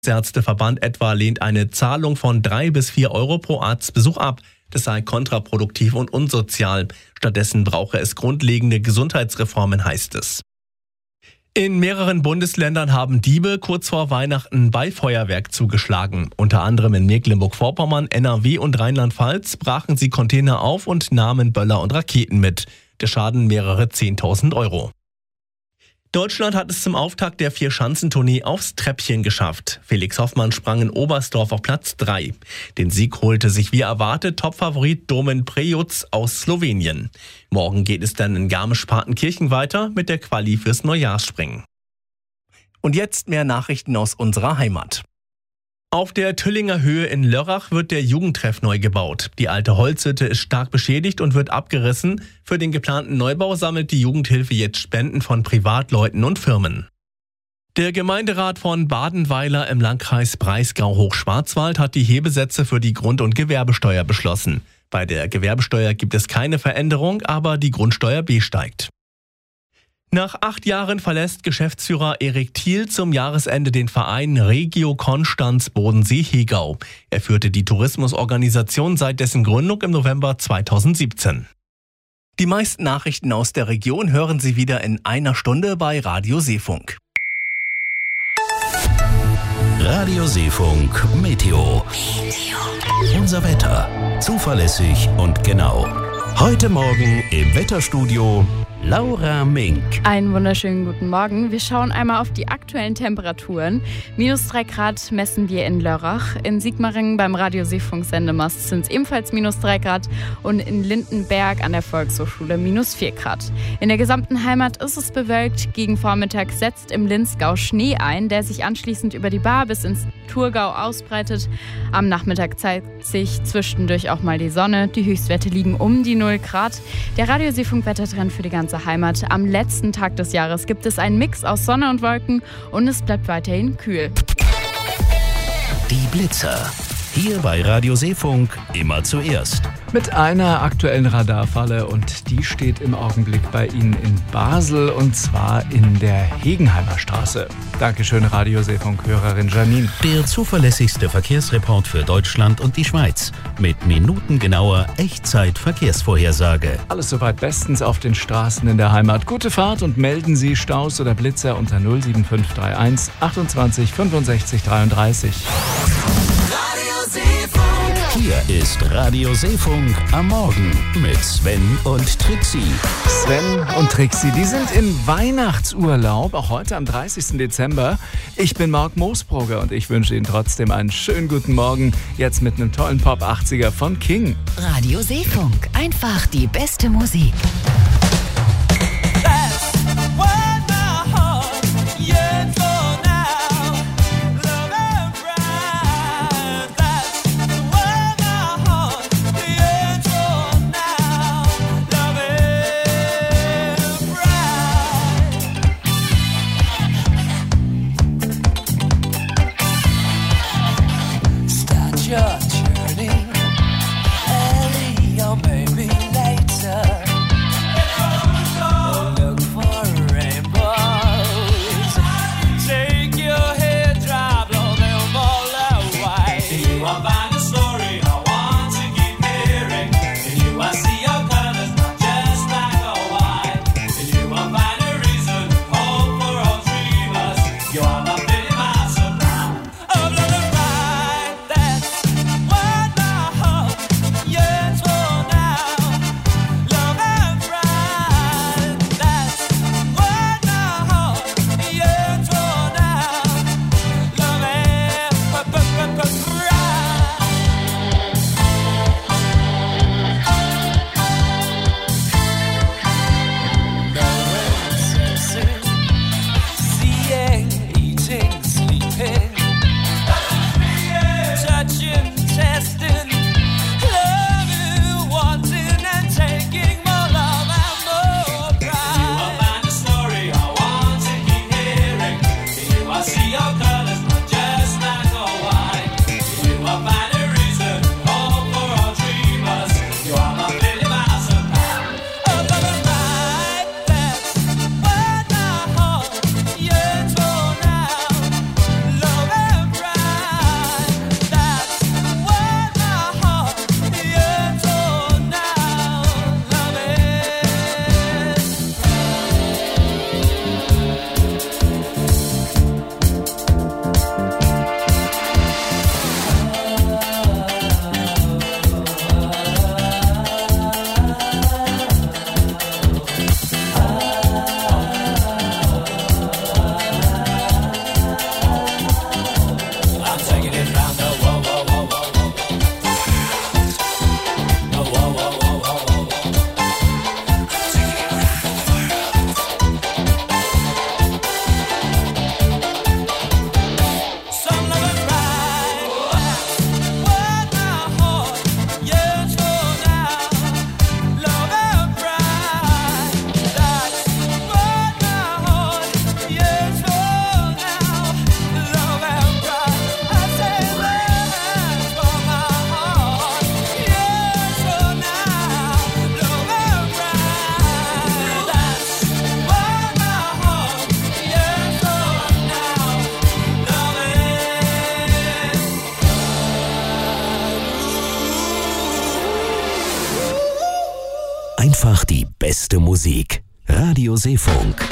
Ärzteverband etwa lehnt eine Zahlung von 3 bis 4 Euro pro Arztbesuch ab. Das sei kontraproduktiv und unsozial. Stattdessen brauche es grundlegende Gesundheitsreformen, heißt es. In mehreren Bundesländern haben Diebe kurz vor Weihnachten bei Feuerwerk zugeschlagen. Unter anderem in Mecklenburg-Vorpommern, NRW und Rheinland-Pfalz brachen sie Container auf und nahmen Böller und Raketen mit. Der Schaden mehrere 10.000 Euro. Deutschland hat es zum Auftakt der Vierschanzentournee aufs Treppchen geschafft. Felix Hoffmann sprang in Oberstdorf auf Platz 3. Den Sieg holte sich wie erwartet Topfavorit Domen Prejuc aus Slowenien. Morgen geht es dann in Garmisch-Partenkirchen weiter mit der Quali fürs Neujahrsspringen. Und jetzt mehr Nachrichten aus unserer Heimat. Auf der Tüllinger Höhe in Lörrach wird der Jugendtreff neu gebaut. Die alte Holzhütte ist stark beschädigt und wird abgerissen. Für den geplanten Neubau sammelt die Jugendhilfe jetzt Spenden von Privatleuten und Firmen. Der Gemeinderat von Badenweiler im Landkreis Breisgau-Hochschwarzwald hat die Hebesätze für die Grund- und Gewerbesteuer beschlossen. Bei der Gewerbesteuer gibt es keine Veränderung, aber die Grundsteuer B steigt. Nach 8 Jahren verlässt Geschäftsführer Erik Thiel zum Jahresende den Verein Regio Konstanz Bodensee-Hegau. Er führte die Tourismusorganisation seit dessen Gründung im November 2017. Die meisten Nachrichten aus der Region hören Sie wieder in einer Stunde bei Radio Seefunk. Radio Seefunk Meteo. Unser Wetter. Zuverlässig und genau. Heute Morgen im Wetterstudio Laura Mink. Einen wunderschönen guten Morgen. Wir schauen einmal auf die aktuellen Temperaturen. -3 Grad messen wir in Lörrach. In Sigmaringen beim Radio Seefunk Sendemast sind es ebenfalls -3 Grad und in Lindenberg an der Volkshochschule -4 Grad. In der gesamten Heimat ist es bewölkt. Gegen Vormittag setzt im Linzgau Schnee ein, der sich anschließend über die Baar bis ins Thurgau ausbreitet. Am Nachmittag zeigt sich zwischendurch auch mal die Sonne. Die Höchstwerte liegen um die 0 Grad. Der Radio Seefunk Wettertrend für die ganze Heimat. Am letzten Tag des Jahres gibt es einen Mix aus Sonne und Wolken und es bleibt weiterhin kühl. Die Blitzer. Hier bei Radio Seefunk immer zuerst. Mit einer aktuellen Radarfalle und die steht im Augenblick bei Ihnen in Basel und zwar in der Hegenheimer Straße. Dankeschön, Radio Seefunk-Hörerin Janine. Der zuverlässigste Verkehrsreport für Deutschland und die Schweiz mit minutengenauer Echtzeit-Verkehrsvorhersage. Alles soweit bestens auf den Straßen in der Heimat. Gute Fahrt und melden Sie Staus oder Blitzer unter 07531 28 65 33. Hier ist Radio Seefunk am Morgen mit Sven und Trixie. Sven und Trixie, die sind im Weihnachtsurlaub, auch heute am 30. Dezember. Ich bin Marc Moosbrugger und ich wünsche Ihnen trotzdem einen schönen guten Morgen. Jetzt mit einem tollen Pop-80er von King. Radio Seefunk, einfach die beste Musik. Your journey early or maybe later. einfach die beste Musik. Radio Seefunk.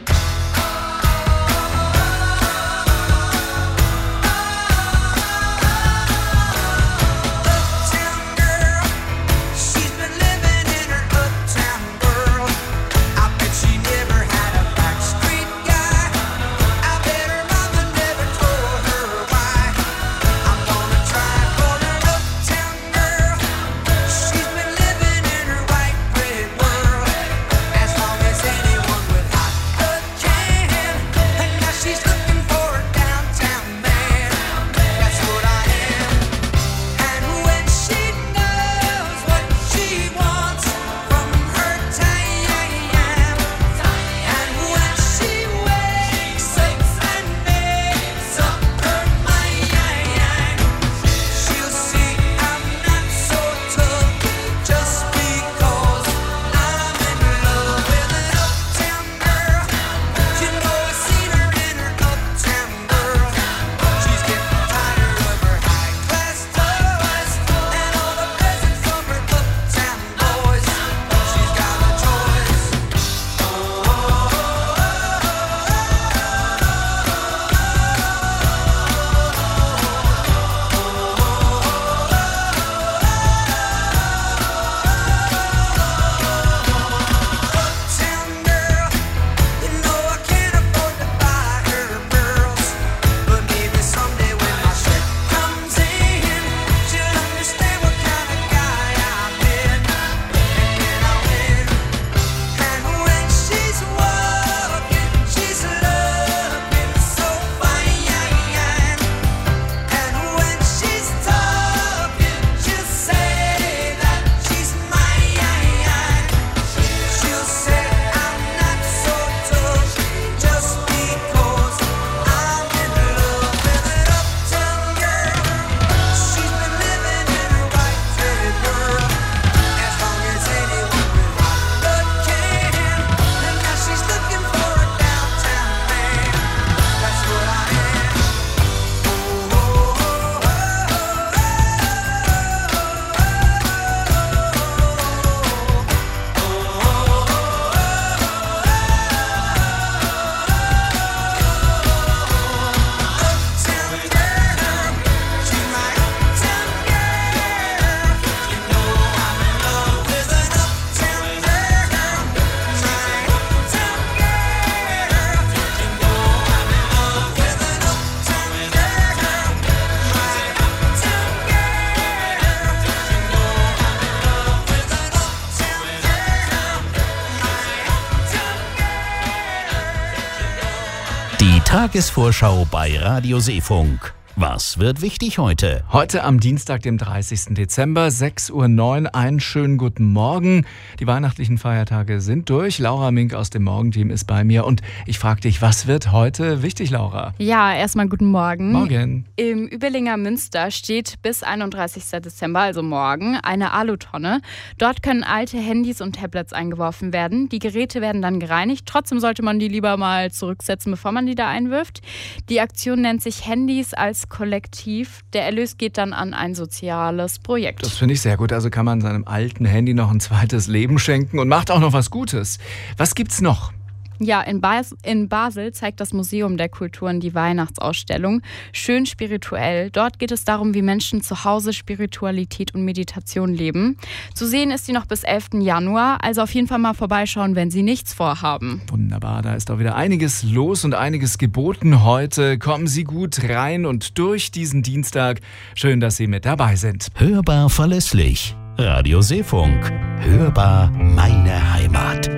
Die Tagesvorschau bei Radio Seefunk. Was wird wichtig heute? Heute am Dienstag, dem 30. Dezember, 6:09 Uhr. Einen schönen guten Morgen. Die weihnachtlichen Feiertage sind durch. Laura Mink aus dem Morgenteam ist bei mir. Und ich frage dich, was wird heute wichtig, Laura? Ja, erstmal guten Morgen. Morgen. Im Überlinger Münster steht bis 31. Dezember, also morgen, eine Alutonne. Dort können alte Handys und Tablets eingeworfen werden. Die Geräte werden dann gereinigt. Trotzdem sollte man die lieber mal zurücksetzen, bevor man die da einwirft. Die Aktion nennt sich Handys als Kollektiv. Der Erlös geht dann an ein soziales Projekt. Das finde ich sehr gut. Also kann man seinem alten Handy noch ein zweites Leben schenken und macht auch noch was Gutes. Was gibt's noch? Ja, in Basel zeigt das Museum der Kulturen die Weihnachtsausstellung Schön spirituell. Dort geht es darum, wie Menschen zu Hause Spiritualität und Meditation leben. Zu sehen ist sie noch bis 11. Januar, also auf jeden Fall mal vorbeischauen, wenn Sie nichts vorhaben. Wunderbar, da ist auch wieder einiges los und einiges geboten heute. Kommen Sie gut rein und durch diesen Dienstag. Schön, dass Sie mit dabei sind. Hörbar verlässlich. Radio Seefunk. Hörbar meine Heimat.